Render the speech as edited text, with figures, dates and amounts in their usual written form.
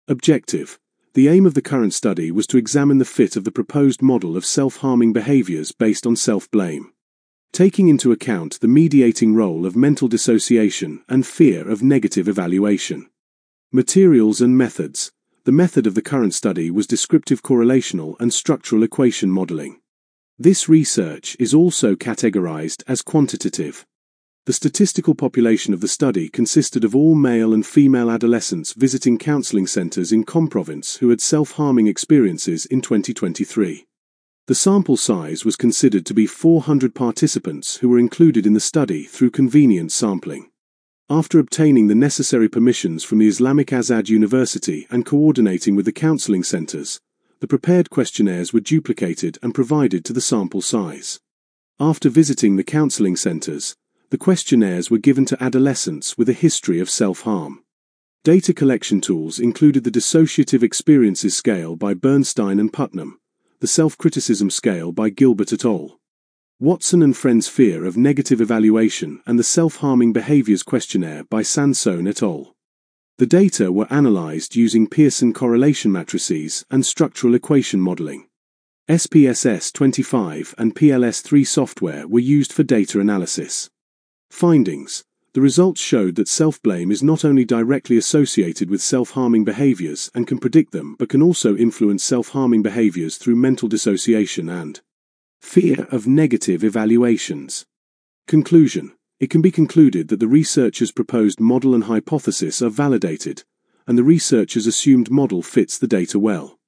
Objective. The aim of the current study was to examine the fit of the proposed model of self-harming behaviors based on self-blame, taking into account the mediating role of mental dissociation and fear of negative evaluation. Materials and methods. The method of the current study was descriptive correlational and structural equation modeling. This research is also categorized as quantitative. The statistical population of the study consisted of all male and female adolescents visiting counseling centers in Com Province who had self-harming experiences in 2023. The sample size was considered to be 400 participants who were included in the study through convenience sampling. After obtaining the necessary permissions from the Islamic Azad University and coordinating with the counseling centers, the prepared questionnaires were duplicated and provided to the sample size. After visiting the counseling centers, the questionnaires were given to adolescents with a history of self-harm. Data collection tools included the Dissociative Experiences Scale by Bernstein and Putnam, the Self-Criticism Scale by Gilbert et al., Watson and Friends' Fear of Negative Evaluation, and the Self-Harming Behaviors Questionnaire by Sansone et al. The data were analyzed using Pearson correlation matrices and structural equation modeling. SPSS 25 and PLS3 software were used for data analysis. Findings. The results showed that self-blame is not only directly associated with self-harming behaviors and can predict them but can also influence self-harming behaviors through mental dissociation and fear of negative evaluations. Conclusion. It can be concluded that the researchers' proposed model and hypothesis are validated, and the researchers' assumed model fits the data well.